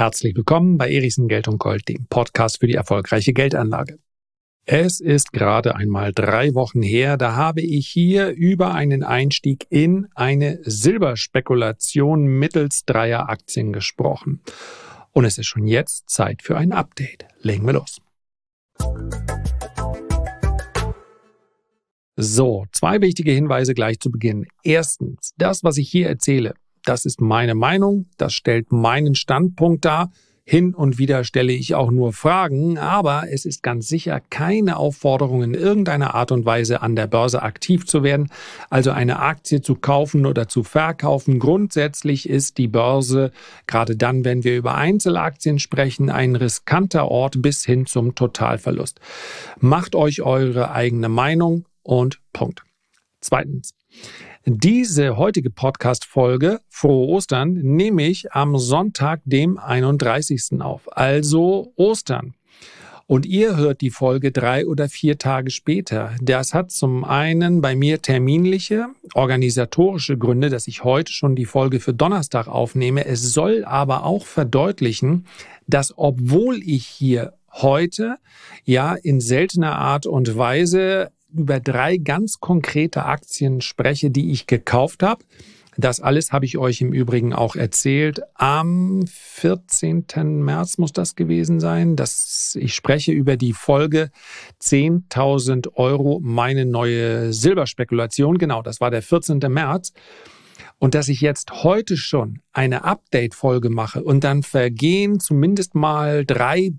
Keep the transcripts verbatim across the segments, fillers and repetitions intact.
Herzlich willkommen bei Erichsen Geld und Gold, dem Podcast für die erfolgreiche Geldanlage. Es ist gerade einmal drei Wochen her, da habe ich hier über einen Einstieg in eine Silberspekulation mittels dreier Aktien gesprochen. Und es ist schon jetzt Zeit für ein Update. Legen wir los. So, zwei wichtige Hinweise gleich zu Beginn. Erstens, das, was ich hier erzähle, das ist meine Meinung, das stellt meinen Standpunkt dar. Hin und wieder stelle ich auch nur Fragen, aber es ist ganz sicher keine Aufforderung, in irgendeiner Art und Weise an der Börse aktiv zu werden, also eine Aktie zu kaufen oder zu verkaufen. Grundsätzlich ist die Börse, gerade dann, wenn wir über Einzelaktien sprechen, ein riskanter Ort bis hin zum Totalverlust. Macht euch eure eigene Meinung und Punkt. Zweitens. Diese heutige Podcast-Folge, Frohe Ostern, nehme ich am Sonntag, dem einunddreißigsten auf, also Ostern. Und ihr hört die Folge drei oder vier Tage später. Das hat zum einen bei mir terminliche, organisatorische Gründe, dass ich heute schon die Folge für Donnerstag aufnehme. Es soll aber auch verdeutlichen, dass obwohl ich hier heute ja in seltener Art und Weise über drei ganz konkrete Aktien spreche, die ich gekauft habe. Das alles habe ich euch im Übrigen auch erzählt. Am vierzehnten März muss das gewesen sein. Das, ich spreche über die Folge zehntausend Euro, meine neue Silberspekulation. Genau, das war der vierzehnte März. Und dass ich jetzt heute schon eine Update-Folge mache und dann vergehen zumindest mal drei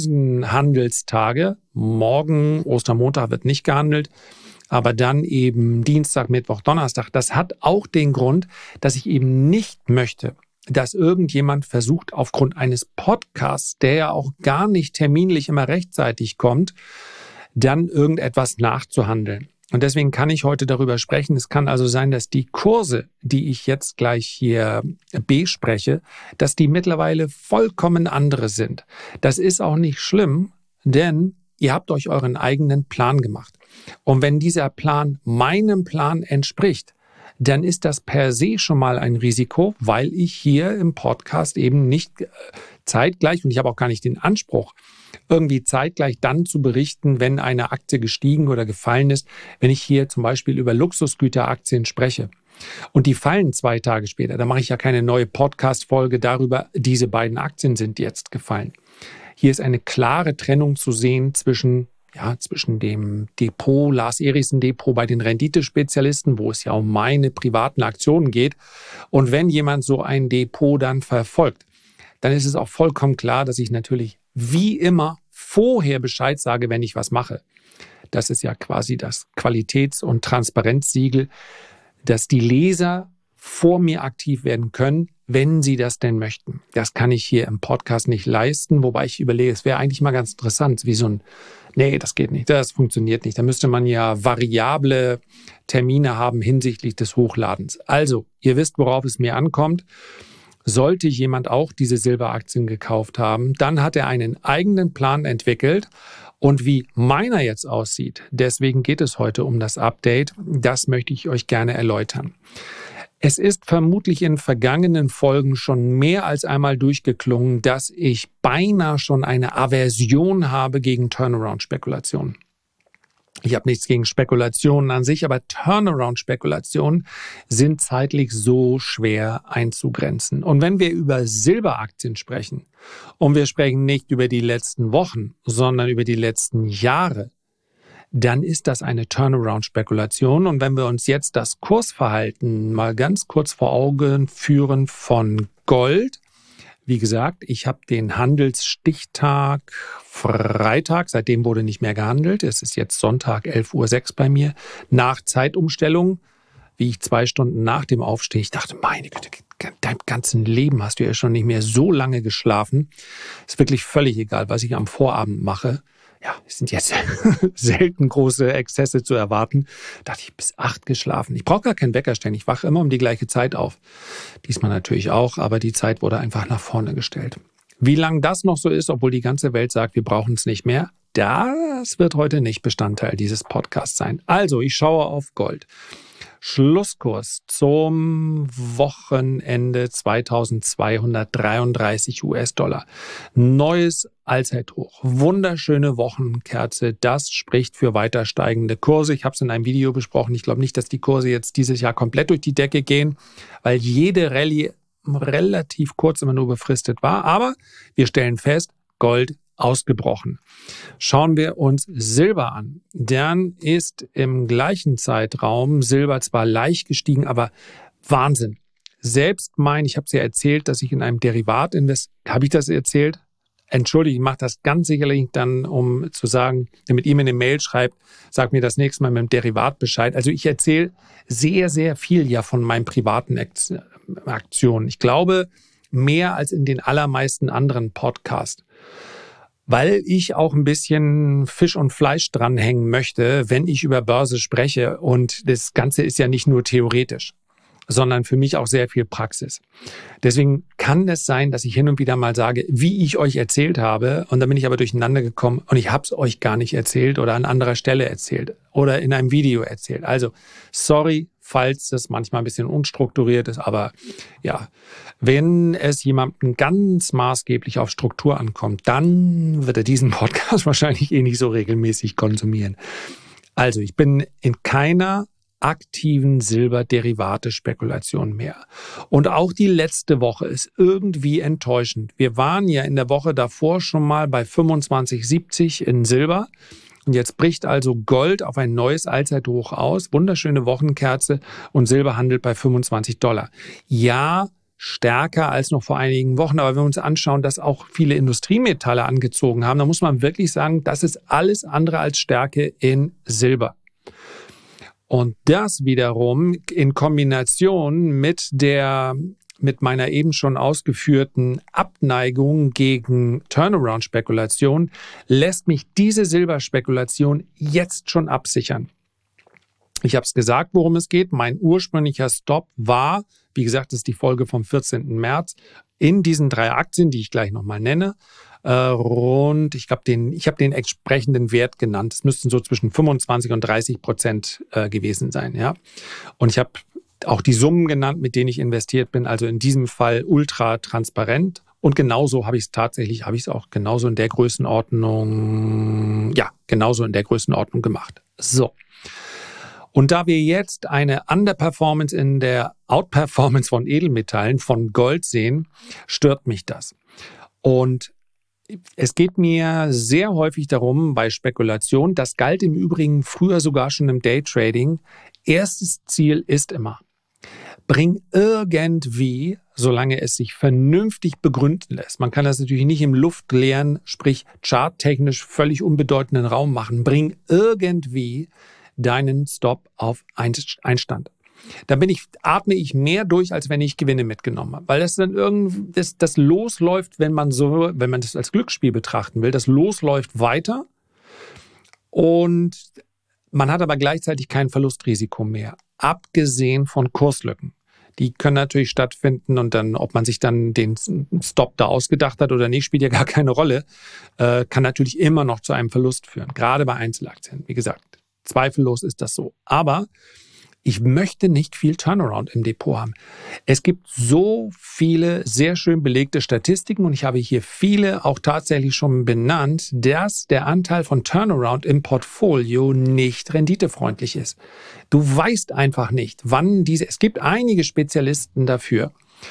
Börsenhandelstage. Morgen, Ostermontag wird nicht gehandelt, aber dann eben Dienstag, Mittwoch, Donnerstag. Das hat auch den Grund, dass ich eben nicht möchte, dass irgendjemand versucht, aufgrund eines Podcasts, der ja auch gar nicht terminlich immer rechtzeitig kommt, dann irgendetwas nachzuhandeln. Und deswegen kann ich heute darüber sprechen. Es kann also sein, dass die Kurse, die ich jetzt gleich hier bespreche, dass die mittlerweile vollkommen andere sind. Das ist auch nicht schlimm, denn ihr habt euch euren eigenen Plan gemacht. Und wenn dieser Plan meinem Plan entspricht, dann ist das per se schon mal ein Risiko, weil ich hier im Podcast eben nicht zeitgleich, und ich habe auch gar nicht den Anspruch, irgendwie zeitgleich dann zu berichten, wenn eine Aktie gestiegen oder gefallen ist, wenn ich hier zum Beispiel über Luxusgüteraktien spreche. Und die fallen zwei Tage später. Da mache ich ja keine neue Podcast-Folge darüber, diese beiden Aktien sind jetzt gefallen. Hier ist eine klare Trennung zu sehen zwischen, ja, zwischen dem Depot, Lars Erichsen Depot bei den Renditespezialisten, wo es ja um meine privaten Aktionen geht. Und wenn jemand so ein Depot dann verfolgt, dann ist es auch vollkommen klar, dass ich natürlich wie immer vorher Bescheid sage, wenn ich was mache. Das ist ja quasi das Qualitäts- und Transparenzsiegel, dass die Leser vor mir aktiv werden können, wenn sie das denn möchten. Das kann ich hier im Podcast nicht leisten, wobei ich überlege, es wäre eigentlich mal ganz interessant, wie so ein, nee, das geht nicht, das funktioniert nicht. Da müsste man ja variable Termine haben hinsichtlich des Hochladens. Also, ihr wisst, worauf es mir ankommt. Sollte jemand auch diese Silberaktien gekauft haben, dann hat er einen eigenen Plan entwickelt. Und wie meiner jetzt aussieht, deswegen geht es heute um das Update, das möchte ich euch gerne erläutern. Es ist vermutlich in vergangenen Folgen schon mehr als einmal durchgeklungen, dass ich beinahe schon eine Aversion habe gegen Turnaround-Spekulationen. Ich habe nichts gegen Spekulationen an sich, aber Turnaround-Spekulationen sind zeitlich so schwer einzugrenzen. Und wenn wir über Silberaktien sprechen, und wir sprechen nicht über die letzten Wochen, sondern über die letzten Jahre, dann ist das eine Turnaround-Spekulation. Und wenn wir uns jetzt das Kursverhalten mal ganz kurz vor Augen führen von Gold, wie gesagt, ich habe den Handelsstichtag Freitag, seitdem wurde nicht mehr gehandelt. Es ist jetzt Sonntag, elf Uhr sechs bei mir, nach Zeitumstellung, wie ich zwei Stunden nach dem Aufstehen, ich dachte, meine Güte, dein ganzen Leben hast du ja schon nicht mehr so lange geschlafen. Ist wirklich völlig egal, was ich am Vorabend mache. Ja, es sind jetzt selten große Exzesse zu erwarten. Da dachte ich, bis acht geschlafen. Ich brauche gar keinen Wecker stellen. Ich wache immer um die gleiche Zeit auf. Diesmal natürlich auch, aber die Zeit wurde einfach nach vorne gestellt. Wie lange das noch so ist, obwohl die ganze Welt sagt, wir brauchen es nicht mehr, das wird heute nicht Bestandteil dieses Podcasts sein. Also, ich schaue auf Gold. Schlusskurs zum Wochenende zweitausendzweihundertdreiunddreißig US-Dollar. Neues Allzeithoch. Wunderschöne Wochenkerze. Das spricht für weiter steigende Kurse. Ich habe es in einem Video besprochen. Ich glaube nicht, dass die Kurse jetzt dieses Jahr komplett durch die Decke gehen, weil jede Rallye relativ kurz immer nur befristet war. Aber wir stellen fest, Gold ausgebrochen. Schauen wir uns Silber an. Dann ist im gleichen Zeitraum Silber zwar leicht gestiegen, aber Wahnsinn. Selbst mein, ich habe es ja erzählt, dass ich in einem Derivat investiere. Habe ich das erzählt? Entschuldige, ich mache das ganz sicherlich dann, um zu sagen, damit ihr mir eine Mail schreibt, sagt mir das nächste Mal mit dem Derivat Bescheid. Also ich erzähle sehr, sehr viel ja von meinen privaten Aktionen. Ich glaube, mehr als in den allermeisten anderen Podcasts. Weil ich auch ein bisschen Fisch und Fleisch dranhängen möchte, wenn ich über Börse spreche. Und das Ganze ist ja nicht nur theoretisch, sondern für mich auch sehr viel Praxis. Deswegen kann es sein, dass ich hin und wieder mal sage, wie ich euch erzählt habe. Und dann bin ich aber durcheinander gekommen und ich habe es euch gar nicht erzählt oder an anderer Stelle erzählt oder in einem Video erzählt. Also sorry, falls das manchmal ein bisschen unstrukturiert ist. Aber ja, wenn es jemandem ganz maßgeblich auf Struktur ankommt, dann wird er diesen Podcast wahrscheinlich eh nicht so regelmäßig konsumieren. Also ich bin in keiner aktiven Silberderivate-Spekulation mehr. Und auch die letzte Woche ist irgendwie enttäuschend. Wir waren ja in der Woche davor schon mal bei fünfundzwanzig siebzig in Silber. Und jetzt bricht also Gold auf ein neues Allzeithoch aus. Wunderschöne Wochenkerze und Silber handelt bei fünfundzwanzig Dollar. Ja, stärker als noch vor einigen Wochen. Aber wenn wir uns anschauen, dass auch viele Industriemetalle angezogen haben, dann muss man wirklich sagen, das ist alles andere als Stärke in Silber. Und das wiederum in Kombination mit der, mit meiner eben schon ausgeführten Abneigung gegen Turnaround-Spekulation lässt mich diese Silberspekulation jetzt schon absichern. Ich habe es gesagt, worum es geht. Mein ursprünglicher Stop war, wie gesagt, das ist die Folge vom vierzehnten März, in diesen drei Aktien, die ich gleich nochmal nenne, äh, rund, ich glaube, den, ich habe den entsprechenden Wert genannt. Es müssten so zwischen fünfundzwanzig und dreißig Prozent äh, gewesen sein, ja. Und ich habe auch die Summen genannt, mit denen ich investiert bin. Also in diesem Fall ultra transparent. Und genauso habe ich es tatsächlich, habe ich es auch genauso in der Größenordnung, ja, genauso in der Größenordnung gemacht. So. Und da wir jetzt eine Underperformance in der Outperformance von Edelmetallen, von Gold sehen, stört mich das. Und es geht mir sehr häufig darum, bei Spekulation, das galt im Übrigen früher sogar schon im Daytrading, erstes Ziel ist immer, bring irgendwie, solange es sich vernünftig begründen lässt, man kann das natürlich nicht im luftleeren, sprich charttechnisch völlig unbedeutenden Raum machen, bring irgendwie deinen Stop auf Einstand. Da bin ich, atme ich mehr durch, als wenn ich Gewinne mitgenommen habe. Weil das dann irgendwie, das, das losläuft, wenn man so, wenn man das als Glücksspiel betrachten will, das losläuft weiter und man hat aber gleichzeitig kein Verlustrisiko mehr. Abgesehen von Kurslücken. Die können natürlich stattfinden und dann, ob man sich dann den Stop da ausgedacht hat oder nicht, spielt ja gar keine Rolle, äh, kann natürlich immer noch zu einem Verlust führen. Gerade bei Einzelaktien. Wie gesagt, zweifellos ist das so. Aber ich möchte nicht viel Turnaround im Depot haben. Es gibt so viele sehr schön belegte Statistiken und ich habe hier viele auch tatsächlich schon benannt, dass der Anteil von Turnaround im Portfolio nicht renditefreundlich ist. Du weißt einfach nicht, wann diese, es gibt einige Spezialisten dafür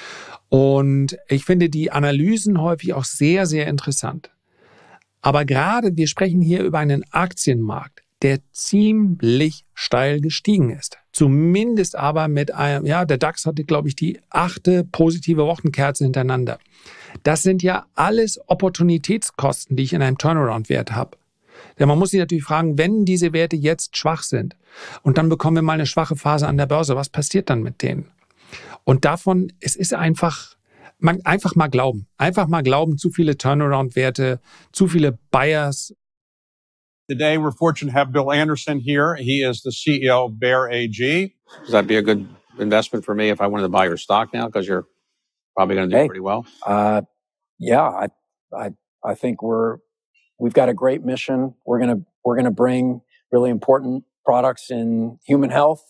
und ich finde die Analysen häufig auch sehr, sehr interessant. Aber gerade, wir sprechen hier über einen Aktienmarkt, der ziemlich steil gestiegen ist. Zumindest aber mit einem, ja, der DAX hatte, glaube ich, die achte positive Wochenkerze hintereinander. Das sind ja alles Opportunitätskosten, die ich in einem Turnaround-Wert habe. Denn man muss sich natürlich fragen, wenn diese Werte jetzt schwach sind und dann bekommen wir mal eine schwache Phase an der Börse, was passiert dann mit denen? Und davon, es ist einfach, man, einfach mal glauben. Einfach mal glauben, zu viele Turnaround-Werte, zu viele Buyers. Today, we're fortunate to have Bill Anderson here. He is the C E O of Bear A G. Does that be a good investment for me if I wanted to buy your stock now? Because you're probably going to do hey, pretty well. Uh, yeah, I, I, I think we're we've got a great mission. We're gonna we're gonna bring really important products in human health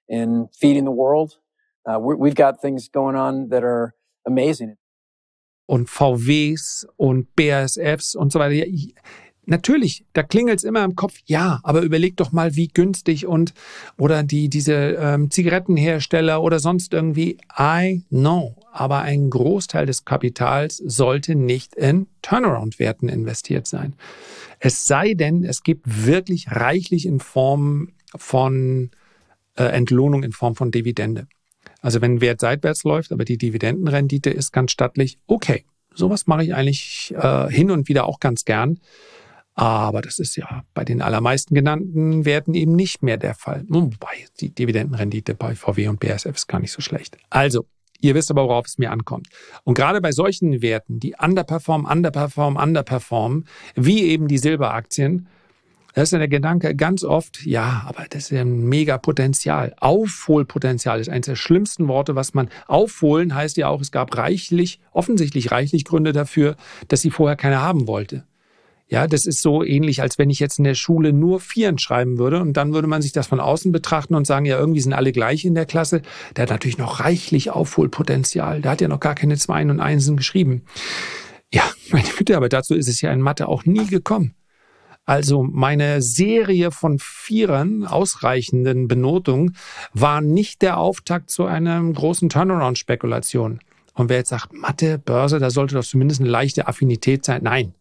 in feeding the world. Uh, we, we've got things going on that are amazing. Und V Ws und B A S Fs und so weiter. Ja, ich, natürlich, da klingelt's immer im Kopf. Ja, aber überleg doch mal, wie günstig und oder die diese ähm, Zigarettenhersteller oder sonst irgendwie. I know. Aber ein Großteil des Kapitals sollte nicht in Turnaround-Werten investiert sein. Es sei denn, es gibt wirklich reichlich in Form von äh, Entlohnung in Form von Dividende. Also wenn ein Wert seitwärts läuft, aber die Dividendenrendite ist ganz stattlich, okay, sowas mache ich eigentlich äh, hin und wieder auch ganz gern. Aber das ist ja bei den allermeisten genannten Werten eben nicht mehr der Fall. Wobei die Dividendenrendite bei V W und B A S F ist gar nicht so schlecht. Also, ihr wisst aber, worauf es mir ankommt. Und gerade bei solchen Werten, die underperformen, underperformen, underperformen, wie eben die Silberaktien, das ist ja der Gedanke ganz oft, ja, aber das ist ja ein mega Potenzial. Aufholpotenzial ist eines der schlimmsten Worte, was man aufholen heißt ja auch, es gab reichlich, offensichtlich reichlich Gründe dafür, dass sie vorher keine haben wollte. Ja, das ist so ähnlich, als wenn ich jetzt in der Schule nur Vieren schreiben würde und dann würde man sich das von außen betrachten und sagen, ja, irgendwie sind alle gleich in der Klasse. Der hat natürlich noch reichlich Aufholpotenzial. Der hat ja noch gar keine Zweien und Einsen geschrieben. Ja, meine Güte, aber dazu ist es ja in Mathe auch nie gekommen. Also meine Serie von Vierern, ausreichenden Benotungen, war nicht der Auftakt zu einer großen Turnaround-Spekulation. Und wer jetzt sagt, Mathe, Börse, da sollte doch zumindest eine leichte Affinität sein. Nein,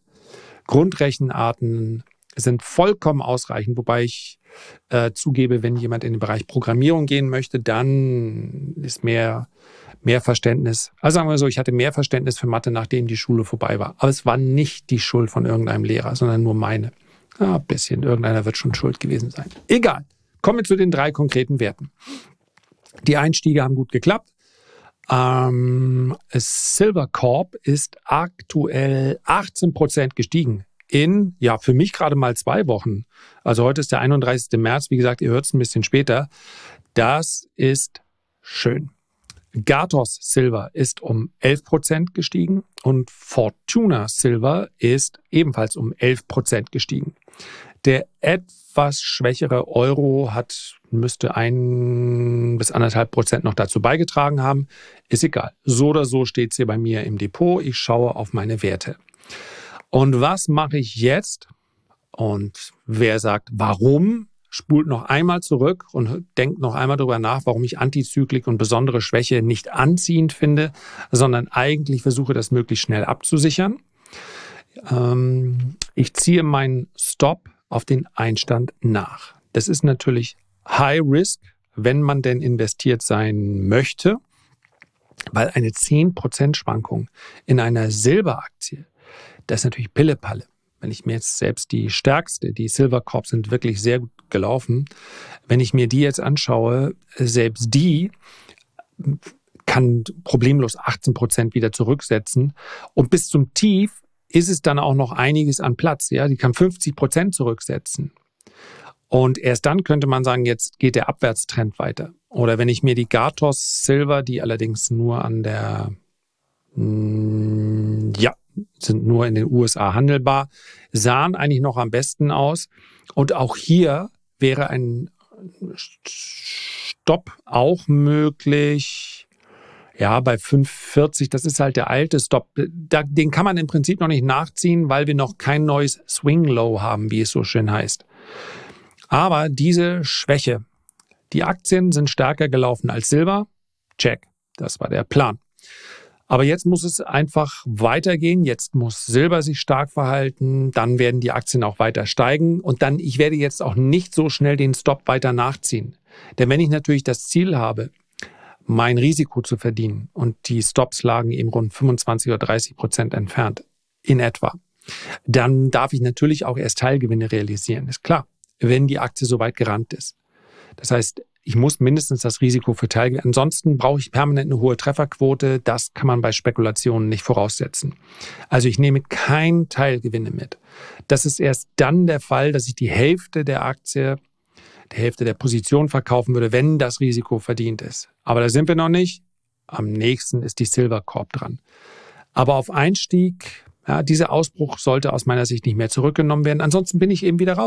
Grundrechenarten sind vollkommen ausreichend, wobei ich äh, zugebe, wenn jemand in den Bereich Programmierung gehen möchte, dann ist mehr, mehr Verständnis. Also sagen wir so, ich hatte mehr Verständnis für Mathe, nachdem die Schule vorbei war. Aber es war nicht die Schuld von irgendeinem Lehrer, sondern nur meine. Ja, ein bisschen. Irgendeiner wird schon schuld gewesen sein. Egal. Kommen wir zu den drei konkreten Werten. Die Einstiege haben gut geklappt. Ähm, Silvercorp ist aktuell achtzehn Prozent gestiegen. In, ja, für mich gerade mal zwei Wochen. Also heute ist der einunddreißigste März. Wie gesagt, ihr hört es ein bisschen später. Das ist schön. Gatos Silver ist um elf Prozent gestiegen und Fortuna Silver ist ebenfalls um elf Prozent gestiegen. Der etwas schwächere Euro hat, müsste ein bis anderthalb Prozent noch dazu beigetragen haben. Ist egal. So oder so steht es hier bei mir im Depot. Ich schaue auf meine Werte. Und was mache ich jetzt? Und wer sagt, warum? Spult noch einmal zurück und denkt noch einmal darüber nach, warum ich Antizyklik und besondere Schwäche nicht anziehend finde, sondern eigentlich versuche, das möglichst schnell abzusichern. Ähm, ich ziehe meinen Stop auf den Einstand nach. Das ist natürlich High Risk, wenn man denn investiert sein möchte, weil eine zehn Prozent Schwankung in einer Silberaktie, das ist natürlich Pillepalle. Wenn ich mir jetzt selbst die stärkste, die Silvercorp sind wirklich sehr gut gelaufen, wenn ich mir die jetzt anschaue, selbst die kann problemlos achtzehn Prozent wieder zurücksetzen und bis zum Tief ist es dann auch noch einiges an Platz. Ja, die kann fünfzig Prozent zurücksetzen. Und erst dann könnte man sagen, jetzt geht der Abwärtstrend weiter. Oder wenn ich mir die Gatos Silver, die allerdings nur an der, mh, ja, sind nur in den U S A handelbar, sahen eigentlich noch am besten aus. Und auch hier wäre ein Stopp auch möglich. Ja, bei fünf vierzig, das ist halt der alte Stop. Da, den kann man im Prinzip noch nicht nachziehen, weil wir noch kein neues Swing Low haben, wie es so schön heißt. Aber diese Schwäche, die Aktien sind stärker gelaufen als Silber. Check, das war der Plan. Aber jetzt muss es einfach weitergehen. Jetzt muss Silber sich stark verhalten. Dann werden die Aktien auch weiter steigen. Und dann, ich werde jetzt auch nicht so schnell den Stop weiter nachziehen. Denn wenn ich natürlich das Ziel habe, mein Risiko zu verdienen und die Stops lagen eben rund fünfundzwanzig oder dreißig Prozent entfernt, in etwa, dann darf ich natürlich auch erst Teilgewinne realisieren. Ist klar, wenn die Aktie so weit gerannt ist. Das heißt, ich muss mindestens das Risiko für Teilgewinne. Ansonsten brauche ich permanent eine hohe Trefferquote. Das kann man bei Spekulationen nicht voraussetzen. Also ich nehme keine Teilgewinne mit. Das ist erst dann der Fall, dass ich die Hälfte der Aktie, die Hälfte der Position verkaufen würde, wenn das Risiko verdient ist. Aber da sind wir noch nicht. Am nächsten ist die Silvercorp dran. Aber auf Einstieg, ja, dieser Ausbruch sollte aus meiner Sicht nicht mehr zurückgenommen werden. Ansonsten bin ich eben wieder raus.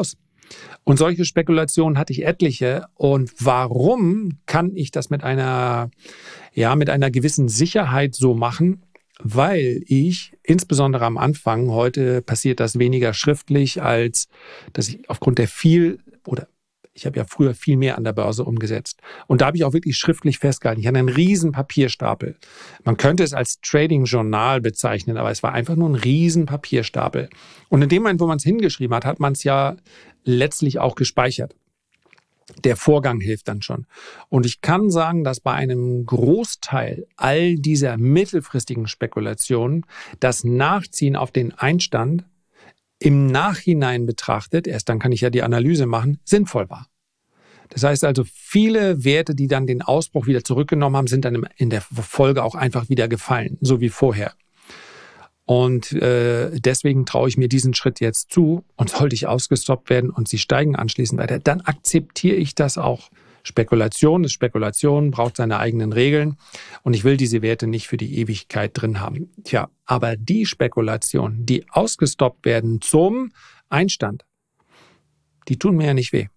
Und solche Spekulationen hatte ich etliche. Und warum kann ich das mit einer, ja, mit einer gewissen Sicherheit so machen? Weil ich, insbesondere am Anfang, heute passiert das weniger schriftlich, als dass ich aufgrund der viel, oder ich habe ja früher viel mehr an der Börse umgesetzt. Und da habe ich auch wirklich schriftlich festgehalten. Ich hatte einen riesen Papierstapel. Man könnte es als Trading-Journal bezeichnen, aber es war einfach nur ein riesen Papierstapel. Und in dem Moment, wo man es hingeschrieben hat, hat man es ja letztlich auch gespeichert. Der Vorgang hilft dann schon. Und ich kann sagen, dass bei einem Großteil all dieser mittelfristigen Spekulationen das Nachziehen auf den Einstand im Nachhinein betrachtet, erst dann kann ich ja die Analyse machen, sinnvoll war. Das heißt also, viele Werte, die dann den Ausbruch wieder zurückgenommen haben, sind dann in der Folge auch einfach wieder gefallen, so wie vorher. Und äh, deswegen traue ich mir diesen Schritt jetzt zu, und sollte ich ausgestoppt werden und sie steigen anschließend weiter, dann akzeptiere ich das auch. Spekulation ist Spekulation, braucht seine eigenen Regeln, und ich will diese Werte nicht für die Ewigkeit drin haben. Tja, aber die Spekulationen, die ausgestoppt werden zum Einstand, die tun mir ja nicht weh.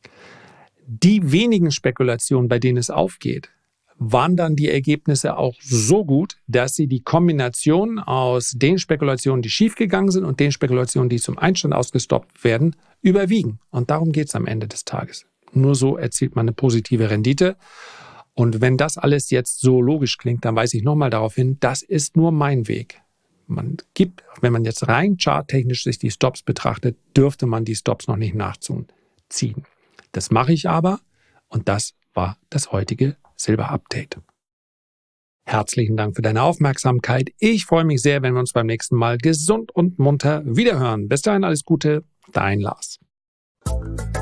Die wenigen Spekulationen, bei denen es aufgeht, waren dann die Ergebnisse auch so gut, dass sie die Kombination aus den Spekulationen, die schiefgegangen sind, und den Spekulationen, die zum Einstand ausgestoppt werden, überwiegen. Und darum geht es am Ende des Tages. Nur so erzielt man eine positive Rendite. Und wenn das alles jetzt so logisch klingt, dann weise ich nochmal darauf hin, das ist nur mein Weg. Man gibt, wenn man jetzt rein charttechnisch sich die Stops betrachtet, dürfte man die Stops noch nicht nachziehen. Das mache ich aber, und das war das heutige Silber-Update. Herzlichen Dank für deine Aufmerksamkeit. Ich freue mich sehr, wenn wir uns beim nächsten Mal gesund und munter wiederhören. Bis dahin alles Gute, dein Lars.